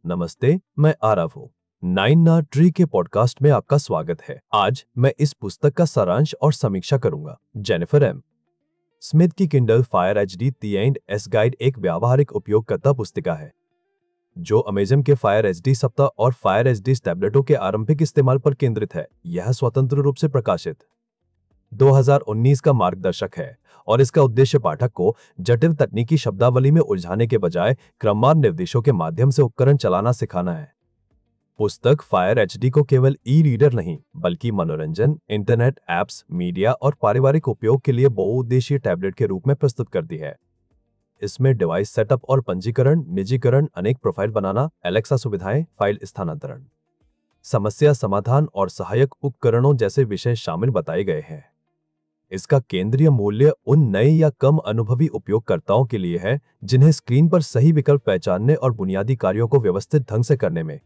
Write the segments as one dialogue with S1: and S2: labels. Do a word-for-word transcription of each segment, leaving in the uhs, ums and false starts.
S1: नमस्ते, मैं आरव हूँ। नाइन ना ट्री के पॉडकास्ट में आपका स्वागत है। आज मैं इस पुस्तक का सारांश और समीक्षा करूंगा। जेनिफर एम स्मिथ की Kindle Fire HD T and S guide एक व्यावहारिक उपयोगकर्ता पुस्तिका है जो अमेज़न के फायर एचडी सप्ताह और फायर एचडी टैबलेटों के आरंभिक इस्तेमाल पर केंद्रित है। यह स्वतंत्र रूप से प्रकाशित दो हज़ार उन्नीस का मार्गदर्शक है और इसका उद्देश्य पाठक को जटिल तकनीकी शब्दावली में उलझाने के बजाय क्रमवार निर्देशों के माध्यम से उपकरण चलाना सिखाना है। पुस्तक फायर एचडी को केवल ई रीडर नहीं बल्कि मनोरंजन, इंटरनेट, ऐप्स, मीडिया और पारिवारिक उपयोग के लिए बहुउद्देशीय टैबलेट के रूप में प्रस्तुत करती है। इसमें डिवाइस सेटअप और पंजीकरण, निजीकरण, अनेक प्रोफाइल बनाना, एलेक्सा सुविधाएं, फाइल स्थानांतरण, समस्या समाधान और सहायक उपकरणों जैसे विषय शामिल बताए गए हैं। इसका केंद्रीय मूल्य उन नए या कम अनुभवी उपयोगकर्ताओं के लिए है जिन्हें स्क्रीन पर सही विकल्प पहचानने और बुनियादी कार्यों को व्यवस्थित ढंग से करने में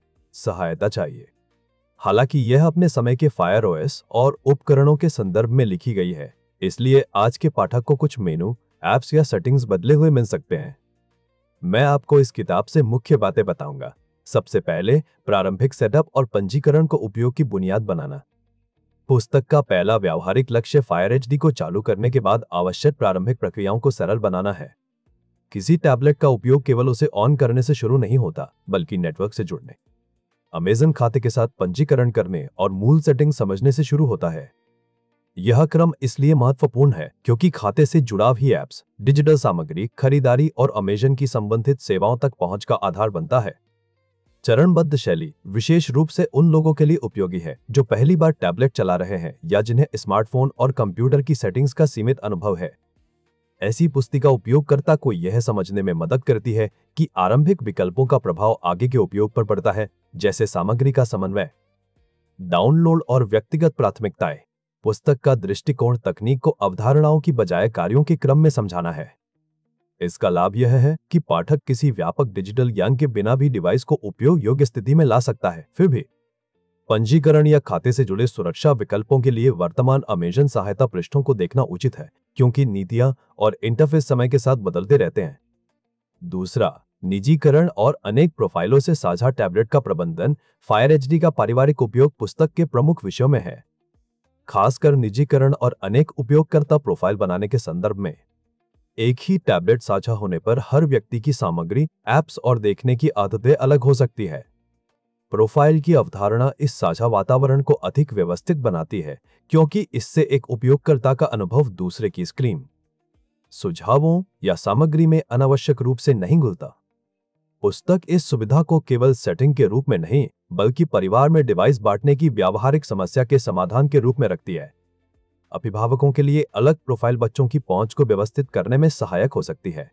S1: सहायता चाहिए। हालांकि यह अपने समय के फायर ओएस और उपकरणों के संदर्भ में लिखी गई है, इसलिए आज के पाठक को कुछ मेनू, ऐप्स या सेटिंग्स बदले हुए मिल सकते हैं। मैं आपको इस किताब से मुख्य बातें बताऊंगा। सबसे पहले, प्रारंभिक सेटअप और पंजीकरण को उपयोग की बुनियाद बनाना। पुस्तक का पहला व्यावहारिक लक्ष्य फायर एचडी को चालू करने के बाद आवश्यक प्रारंभिक प्रक्रियाओं को सरल बनाना है। किसी टैबलेट का उपयोग केवल उसे ऑन करने से शुरू नहीं होता, बल्कि नेटवर्क से जुड़ने, अमेज़न खाते के साथ पंजीकरण करने और मूल सेटिंग समझने से शुरू होता है। यह क्रम इसलिए महत्वपूर्ण है क्योंकि खाते से जुड़ाव ही ऐप्स, डिजिटल सामग्री, खरीदारी और अमेज़न की संबंधित सेवाओं तक पहुंच का आधार बनता है। चरणबद्ध शैली विशेष रूप से उन लोगों के लिए उपयोगी है जो पहली बार टैबलेट चला रहे हैं या जिन्हें स्मार्टफोन और कंप्यूटर की सेटिंग्स का सीमित अनुभव है। ऐसी पुस्तिका उपयोगकर्ता को यह समझने में मदद करती है कि आरंभिक विकल्पों का प्रभाव आगे के उपयोग पर पड़ता है, जैसे सामग्री का समन्वय, डाउनलोड और व्यक्तिगत प्राथमिकताएं। पुस्तक का दृष्टिकोण तकनीक को अवधारणाओं की बजाय कार्यों के क्रम में समझाना है। इसका लाभ यह है कि पाठक किसी व्यापक डिजिटल ज्ञान के बिना भी डिवाइस को उपयोग योग्य स्थिति में ला सकता है। फिर भी पंजीकरण या खाते से जुड़े सुरक्षा विकल्पों के लिए वर्तमान अमेज़न सहायता पृष्ठों को देखना उचित है, क्योंकि नीतियां और इंटरफेस समय के साथ बदलते रहते हैं। दूसरा, निजीकरण और अनेक प्रोफाइलों से साझा टैबलेट का प्रबंधन फायर एचडी का पारिवारिक उपयोग पुस्तक के प्रमुख विषयों में है, खासकर निजीकरण और अनेक उपयोगकर्ता प्रोफाइल बनाने के संदर्भ में। एक ही टैबलेट साझा होने पर हर व्यक्ति की सामग्री, ऐप्स और देखने की आदतें अलग हो सकती है। प्रोफाइल की अवधारणा इस साझा वातावरण को अधिक व्यवस्थित बनाती है, क्योंकि इससे एक उपयोगकर्ता का अनुभव दूसरे की स्क्रीन, सुझावों या सामग्री में अनावश्यक रूप से नहीं घुलता। पुस्तक इस सुविधा को केवल सेटिंग के रूप में नहीं, बल्कि परिवार में डिवाइस बांटने की व्यावहारिक समस्या के समाधान के रूप में रखती है। अभिभावकों के लिए अलग प्रोफाइल बच्चों की पहुंच को व्यवस्थित करने में सहायक हो सकती है,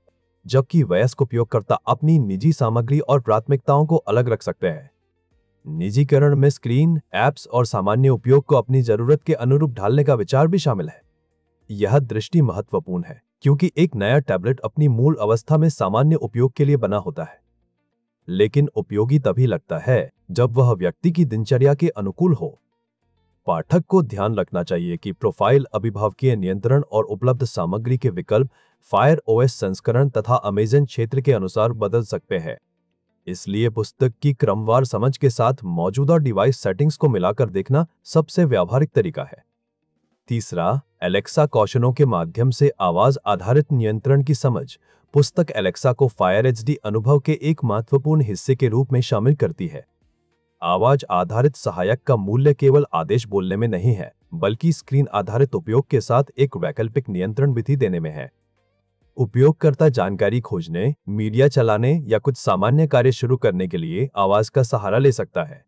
S1: जबकि वयस्क उपयोगकर्ता अपनी निजी सामग्री और प्राथमिकताओं को अलग रख सकते हैं। निजीकरण में स्क्रीन, ऐप्स और सामान्य उपयोग को अपनी जरूरत के अनुरूप ढालने का विचार भी शामिल है। यह दृष्टि महत्वपूर्ण है क्योंकि एक नया टैबलेट अपनी मूल अवस्था में सामान्य उपयोग के लिए बना होता है, लेकिन उपयोगी तभी लगता है जब वह व्यक्ति की दिनचर्या के अनुकूल हो। पाठक को ध्यान रखना चाहिए कि प्रोफाइल अभिभावकीय नियंत्रण और उपलब्ध सामग्री के विकल्प फायर ओएस संस्करण तथा अमेज़न क्षेत्र के अनुसार बदल सकते हैं। इसलिए पुस्तक की क्रमवार समझ के साथ मौजूदा डिवाइस सेटिंग्स को मिलाकर देखना सबसे व्यावहारिक तरीका है। तीसरा, एलेक्सा कौशलों के माध्यम से आवाज आधारित नियंत्रण की समझ पुस्तक एलेक्सा को फायर एचडी अनुभव के एक महत्वपूर्ण हिस्से के रूप में शामिल करती है। आवाज आधारित सहायक का मूल्य केवल आदेश बोलने में नहीं है, बल्कि स्क्रीन आधारित उपयोग के साथ एक वैकल्पिक नियंत्रण विधि देने में है। उपयोगकर्ता जानकारी खोजने, मीडिया चलाने या कुछ सामान्य कार्य शुरू करने के लिए आवाज का सहारा ले सकता है।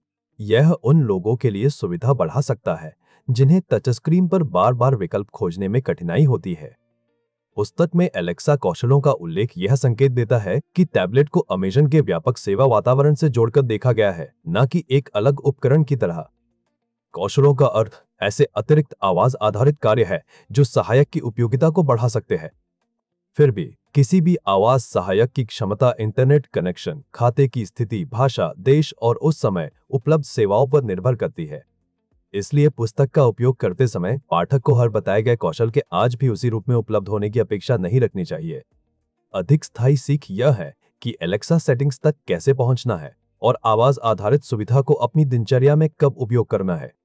S1: यह उन लोगों के लिए सुविधा बढ़ा सकता है जिन्हें टच स्क्रीन पर बार बार विकल्प खोजने में कठिनाई होती है। पुस्तक में एलेक्सा कौशलों का उल्लेख यह संकेत देता है कि टैबलेट को अमेज़न के व्यापक सेवा वातावरण से जोड़कर देखा गया है, न कि एक अलग उपकरण की तरह। कौशलों का अर्थ ऐसे अतिरिक्त आवाज आधारित कार्य है जो सहायक की उपयोगिता को बढ़ा सकते हैं। फिर भी किसी भी आवाज सहायक की क्षमता इंटरनेट कनेक्शन, खाते की स्थिति, भाषा, देश और उस समय उपलब्ध सेवाओं पर निर्भर करती है। इसलिए पुस्तक का उपयोग करते समय पाठक को हर बताए गए कौशल के आज भी उसी रूप में उपलब्ध होने की अपेक्षा नहीं रखनी चाहिए। अधिक स्थायी सीख यह है कि एलेक्सा सेटिंग्स तक कैसे पहुंचना है और आवाज आधारित सुविधा को अपनी दिनचर्या में कब उपयोग करना है।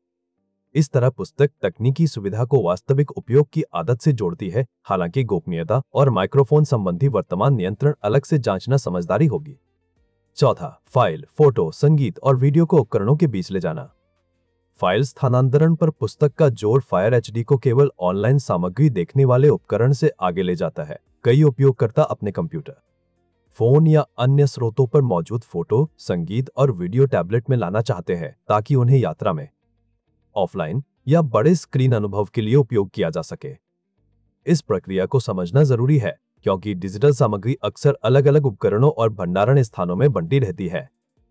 S1: इस तरह पुस्तक तकनीकी सुविधा को वास्तविक उपयोग की आदत से जोड़ती है, हालांकि गोपनीयता और माइक्रोफोन संबंधी वर्तमान नियंत्रण अलग से जांचना समझदारी होगी। चौथा, फाइल, फोटो, संगीत और वीडियो को उपकरणों के बीच ले जाना। फाइल स्थानांतरण पर पुस्तक का जोर फायर एचडी को केवल ऑनलाइन सामग्री देखने वाले उपकरण से आगे ले जाता है। कई उपयोगकर्ता अपने कंप्यूटर, फोन या अन्य स्रोतों पर मौजूद फोटो, संगीत और वीडियो टैबलेट में लाना चाहते हैं ताकि उन्हें यात्रा में, ऑफलाइन या बड़े स्क्रीन अनुभव के लिए उपयोग किया जा सके। इस प्रक्रिया को समझना जरूरी है क्योंकि डिजिटल सामग्री अक्सर अलग अलग उपकरणों और भंडारण स्थानों में बंटी रहती है।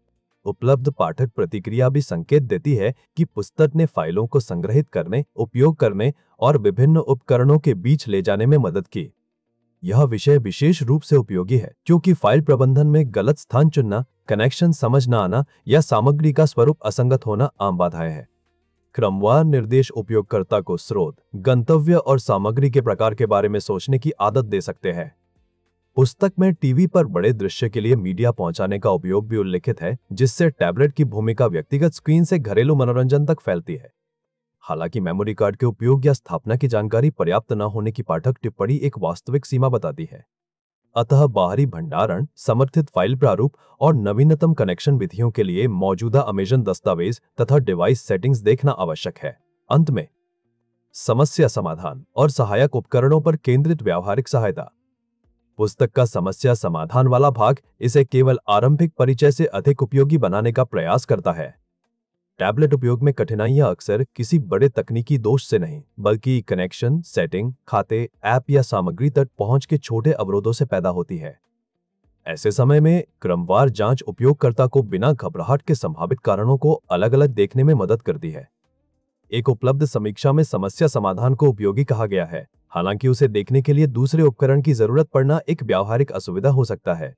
S1: उपलब्ध पाठक प्रतिक्रिया भी संकेत देती है कि पुस्तक ने फाइलों को संग्रहित करने, उपयोग करने और विभिन्न उपकरणों के बीच ले जाने में मदद की। यह विषय विशेष रूप से उपयोगी है क्योंकि फाइल प्रबंधन में गलत स्थान चुनना, कनेक्शन समझ न आना या सामग्री का स्वरूप असंगत होना आम बाधाएं हैं। क्रमवार निर्देश उपयोगकर्ता को स्रोत, गंतव्य और सामग्री के प्रकार के बारे में सोचने की आदत दे सकते हैं। पुस्तक में टीवी पर बड़े दृश्य के लिए मीडिया पहुंचाने का उपयोग भी उल्लिखित है, जिससे टैबलेट की भूमिका व्यक्तिगत स्क्रीन से घरेलू मनोरंजन तक फैलती है। हालांकि मेमोरी कार्ड के उपयोग या स्थापना की जानकारी पर्याप्त न होने की पाठक टिप्पणी एक वास्तविक सीमा बताती है। अतः बाहरी भंडारण, समर्थित फाइल प्रारूप और नवीनतम कनेक्शन विधियों के लिए मौजूदा अमेज़न दस्तावेज तथा डिवाइस सेटिंग्स देखना आवश्यक है। अंत में, समस्या समाधान और सहायक उपकरणों पर केंद्रित व्यावहारिक सहायता। पुस्तक का समस्या समाधान वाला भाग इसे केवल आरंभिक परिचय से अधिक उपयोगी बनाने का प्रयास करता है। टैबलेट उपयोग में कठिनाइयां अक्सर किसी बड़े तकनीकी दोष से नहीं, बल्कि कनेक्शन, सेटिंग, खाते, ऐप या सामग्री तक पहुंच के छोटे अवरोधों से पैदा होती है। ऐसे समय में क्रमवार जांच उपयोगकर्ता को बिना घबराहट के संभावित कारणों को अलग अलग देखने में मदद करती है। एक उपलब्ध समीक्षा में समस्या समाधान को उपयोगी कहा गया है, हालांकि उसे देखने के लिए दूसरे उपकरण की जरूरत पड़ना एक व्यावहारिक असुविधा हो सकता है।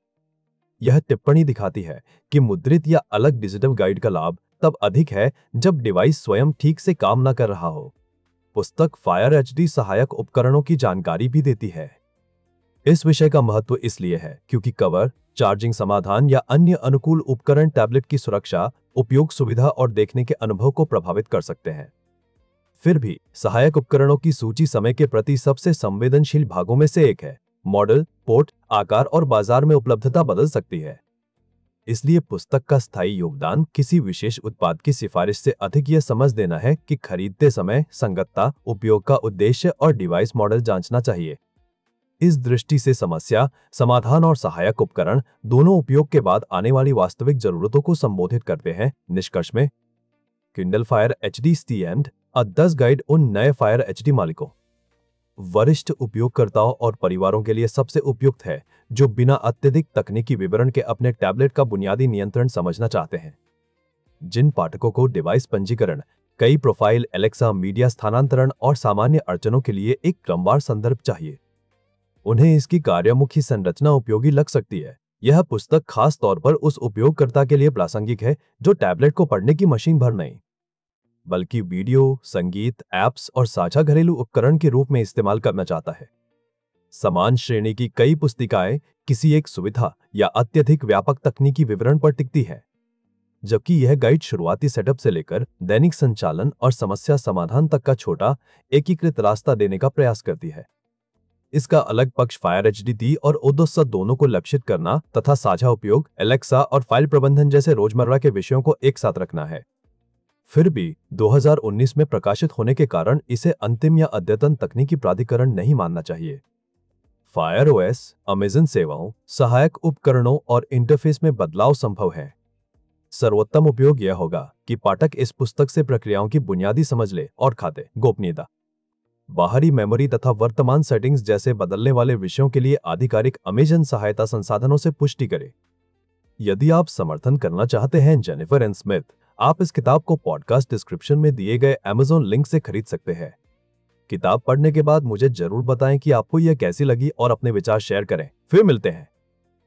S1: यह टिप्पणी दिखाती है कि मुद्रित या अलग डिजिटल गाइड का लाभ तब अधिक है जब डिवाइस स्वयं ठीक से काम न कर रहा हो। पुस्तक फायर एचडी सहायक उपकरणों की जानकारी भी देती है। इस विषय का महत्व इसलिए है क्योंकि कवर, चार्जिंग समाधान या अन्य अनुकूल उपकरण टैबलेट की सुरक्षा, उपयोग सुविधा और देखने के अनुभव को प्रभावित कर सकते हैं। फिर भी सहायक उपकरणों की सूची समय के प्रति सबसे संवेदनशील भागों में से एक है। मॉडल, पोर्ट, आकार और बाजार में उपलब्धता बदल सकती है। इसलिए पुस्तक का स्थायी योगदान किसी विशेष उत्पाद की सिफारिश से अधिक यह समझ देना है कि खरीदते समय संगतता, उपयोग का उद्देश्य और डिवाइस मॉडल जांचना चाहिए। इस दृष्टि से समस्या समाधान और सहायक उपकरण दोनों उपयोग के बाद आने वाली वास्तविक जरूरतों को संबोधित करते हैं। निष्कर्ष में, किंडल फायर एचडी स्टैंड अ दस गाइड उन नए फायर एचडी मालिकों, वरिष्ठ उपयोगकर्ताओं और परिवारों के लिए सबसे उपयुक्त है जो बिना अत्यधिक तकनीकी विवरण के अपने टैबलेट का बुनियादी नियंत्रण समझना चाहते हैं। जिन पाठकों को डिवाइस पंजीकरण, कई प्रोफाइल, एलेक्सा, मीडिया स्थानांतरण और सामान्य अड़चनों के लिए एक क्रमवार संदर्भ चाहिए, उन्हें इसकी कार्यमुखी संरचना उपयोगी लग सकती है। यह पुस्तक खास तौर पर उस उपयोगकर्ता के लिए प्रासंगिक है जो टैबलेट को पढ़ने की मशीन भर नहीं, बल्कि वीडियो, संगीत, ऐप्स और साझा घरेलू उपकरण के रूप में इस्तेमाल करना चाहता है। समान श्रेणी की कई पुस्तिकाएं किसी एक सुविधा या अत्यधिक व्यापक तकनीकी विवरण पर टिकती है, जबकि यह गाइड शुरुआती सेटअप से लेकर दैनिक संचालन और समस्या समाधान तक का छोटा, एकीकृत रास्ता देने का प्रयास करती है। इसका अलग पक्ष फायर एचडी और ओडोसा दोनों को लक्षित करना तथा साझा उपयोग, एलेक्सा और फाइल प्रबंधन जैसे रोजमर्रा के विषयों को एक साथ रखना है। फिर भी दो हज़ार उन्नीस में प्रकाशित होने के कारण इसे अंतिम या अद्यतन तकनीकी प्राधिकरण नहीं मानना चाहिए। फायर ओएस, अमेज़न सेवाओं, सहायक उपकरणों और इंटरफेस में बदलाव संभव है। सर्वोत्तम उपयोग यह होगा कि पाठक इस पुस्तक से प्रक्रियाओं की बुनियादी समझ ले और खाते, गोपनीयता, बाहरी मेमोरी तथा वर्तमान सेटिंग्स जैसे बदलने वाले विषयों के लिए आधिकारिक अमेज़न सहायता संसाधनों से पुष्टि करें। यदि आप समर्थन करना चाहते हैं जेनिफर एन स्मिथ, आप इस किताब को पॉडकास्ट डिस्क्रिप्शन में दिए गए अमेज़न लिंक से खरीद सकते हैं। किताब पढ़ने के बाद मुझे जरूर बताएं कि आपको यह कैसी लगी और अपने विचार शेयर करें। फिर मिलते हैं।